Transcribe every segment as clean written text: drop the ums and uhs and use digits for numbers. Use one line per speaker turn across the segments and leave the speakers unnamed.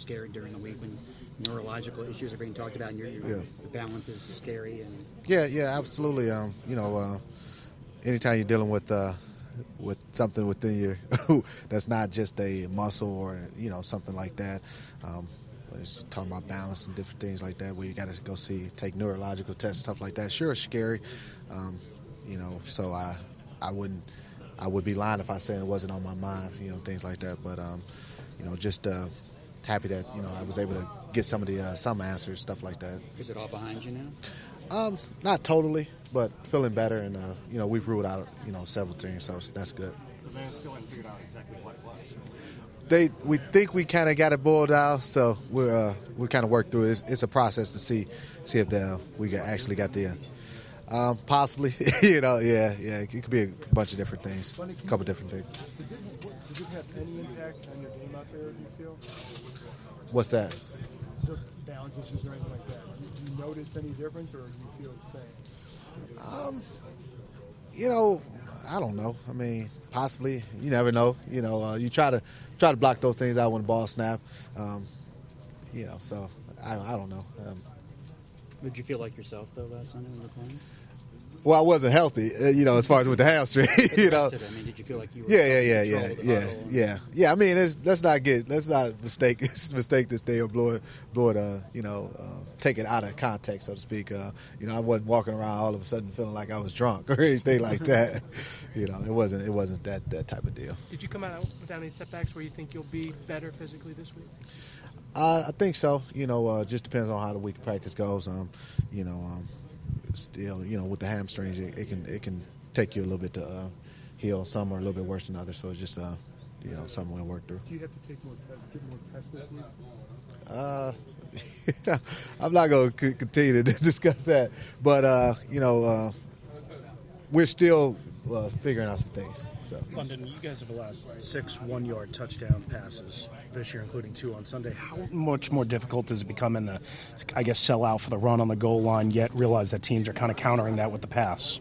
scared during the week when neurological issues are being talked about and your balance is scary? And
Yeah, absolutely. Anytime you're dealing with something within you that's not just a muscle or something like that. It's talking about balance and different things like that where you got to go take neurological tests, stuff like that. Sure, it's scary, so I would be lying if I said it wasn't on my mind, things like that. But, just happy that, I was able to get some answers, stuff like that.
Is it all behind you now?
Not totally, but feeling better, and, we've ruled out, several things, so that's good.
So they still haven't figured out exactly what it was?
We think we kind of got it boiled out, so we're kind of work through it. It's a process to see if we actually got the possibly. Yeah. It could be a bunch of different things, a couple different things.
Does it have any impact on your game out there? Do you feel?
What's that?
Just balance issues or anything like that. Do you notice any difference, or do you feel the same?
I don't know. I mean, possibly. You never know. You try to block those things out when the ball snap. So I don't know.
Did you feel like yourself though last Sunday when you were playing?
Well, I wasn't healthy, as far as with the hamstring.
I mean, did you feel like you were
Yeah. I mean, let's not mistake this thing or blow it, take it out of context, so to speak. I wasn't walking around all of a sudden feeling like I was drunk or anything like that. It wasn't that type of deal.
Did you come out without any setbacks where you think you'll be better physically this week?
I think so. Just depends on how the week of practice goes. Still, with the hamstrings, it can take you a little bit to heal. Some are a little bit worse than others, so it's just something we'll work through.
Do you have to take more tests this week?
I'm not going to continue to discuss that, but we're still figuring out some things. So.
London, you guys have allowed 6 one-yard touchdown passes this year, including 2 on Sunday. How much more difficult does it become in sell out for the run on the goal line, yet realize that teams are kind of countering that with the pass?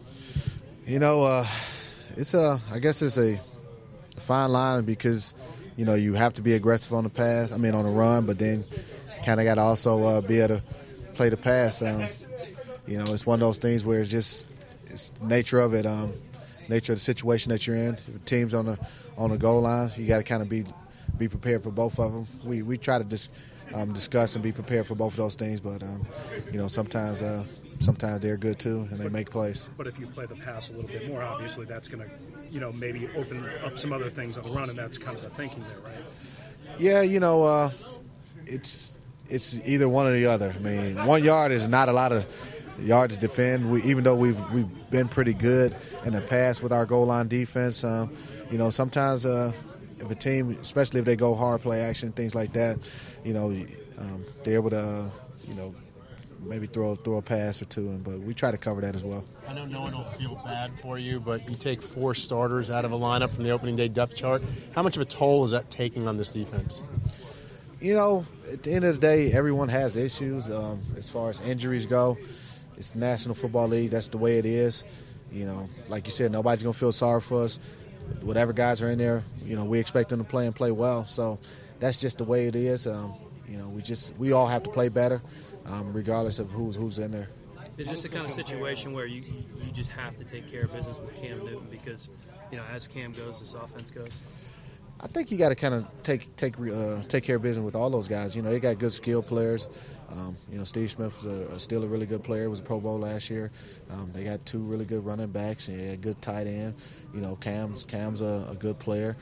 It's a fine line because, you have to be aggressive on the run, but then kind of got to also be able to play the pass. It's one of those things where it's the nature of it. Nature of the situation that you're in. If the team's on the goal line, you got to kind of be prepared for both of them. We try to discuss and be prepared for both of those things, but sometimes they're good too and they make plays.
But if you play the pass a little bit more, obviously that's going to maybe open up some other things on the run, and that's kind of the thinking there, right?
Yeah, it's either one or the other. I mean, 1 yard is not a lot of yard to defend. Even though we've been pretty good in the past with our goal line defense, sometimes if a team, especially if they go hard play action, things like that, they're able to, maybe throw a pass or two, but we try to cover that as well.
I know no one will feel bad for you, but you take 4 starters out of a lineup from the opening day depth chart. How much of a toll is that taking on this defense?
At the end of the day, everyone has issues as far as injuries go. It's the National Football League. That's the way it is. Like you said, nobody's going to feel sorry for us. Whatever guys are in there, we expect them to play and play well. So that's just the way it is. We all have to play better, regardless of who's in there.
Is this the kind of situation where you just have to take care of business with Cam Newton because, as Cam goes, this offense goes?
I think you got to kind of take care of business with all those guys. They got good skilled players. Steve Smith still a really good player. Was a Pro Bowl last year. They got 2 really good running backs and a good tight end. Cam's a good player.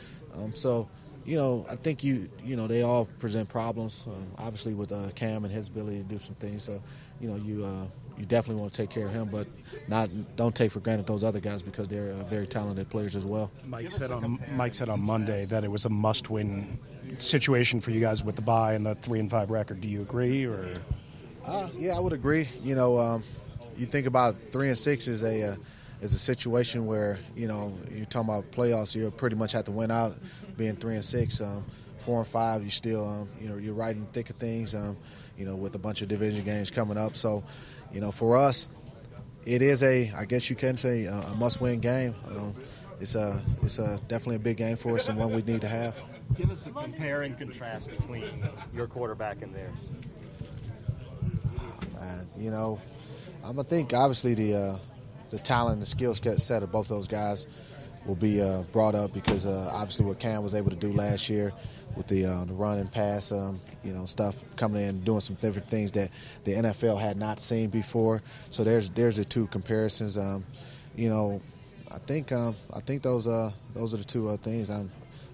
I think they all present problems. Obviously with Cam and his ability to do some things. So you definitely want to take care of him, but don't take for granted those other guys because they're very talented players as well.
Mike said on Monday that it was a must-win situation for you guys with the bye and the 3-5 record. Do you agree? Or
yeah, I would agree. You think about 3-6 is a situation where you're talking about playoffs. You pretty much have to win out. Being 3-6, 4-5, you still you're right in the thick of things. With a bunch of division games coming up. So, for us, it is I guess you can say, a must-win game. It's definitely a big game for us and one we need to have.
Give us a compare and contrast between your quarterback and theirs.
I think obviously the talent and the skill set of both those guys will be brought up because obviously what Cam was able to do last year with the run and pass, stuff coming in, doing some different things that the NFL had not seen before. So there's the two comparisons. I think those are the two things. I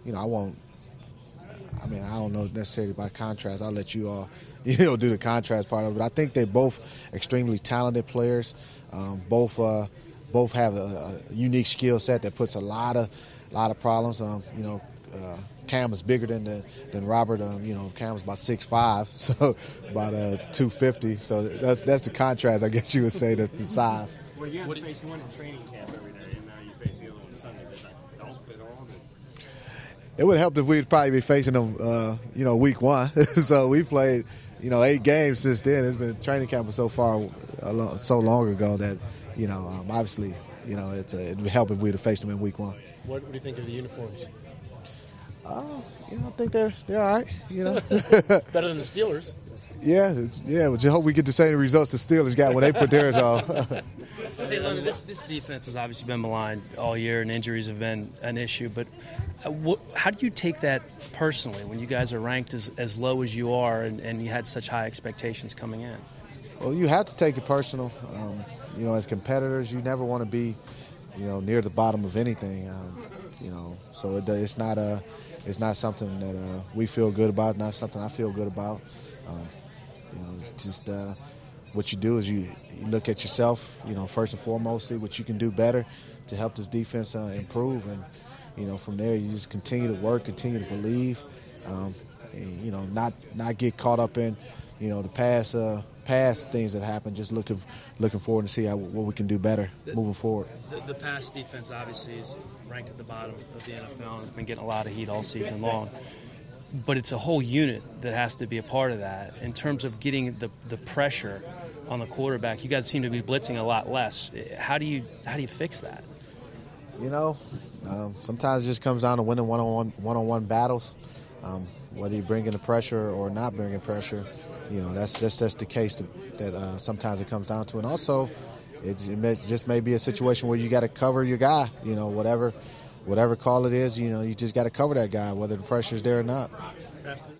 don't know necessarily by contrast. I'll let you all, do the contrast part of it. But I think they're both extremely talented players. Both have a unique skill set that puts a lot of problems. Cam is bigger than Robert. Cam is about 6'5", so about 250. So that's the contrast, I guess you would say. That's the size.
Well, you have to face one in training camp every day, and now you face the other one Sunday. Does that help at all?
It would help if we'd probably be facing them, week one. So we played, 8 games since then. It's been training camp so long ago that, obviously, it would help if we'd have faced them in week one.
What do you think of the uniforms?
I think they're all right.
Better than the Steelers.
Yeah. We just hope we get the same results the Steelers got when they put theirs on.
Hey, Leonard, this defense has obviously been maligned all year, and injuries have been an issue. But how do you take that personally when you guys are ranked as low as you are and you had such high expectations coming in?
Well, you have to take it personal. As competitors, you never want to be, near the bottom of anything. So it's not something that we feel good about, not something I feel good about. What you do is you look at yourself, first and foremost, see what you can do better to help this defense improve. And, from there, you just continue to work, continue to believe, and, not get caught up in, the past things that happen, just looking forward to see what we can do better moving forward.
The pass defense obviously is ranked at the bottom of the NFL and has been getting a lot of heat all season long. But it's a whole unit that has to be a part of that. In terms of getting the pressure on the quarterback, you guys seem to be blitzing a lot less. How do you fix that?
Sometimes it just comes down to winning one-on-one battles. Whether you bring in the pressure or not bringing pressure, that's the case that sometimes it comes down to. And also, it just may be a situation where you got to cover your guy. Whatever call it is, you just got to cover that guy, whether the pressure's there or not.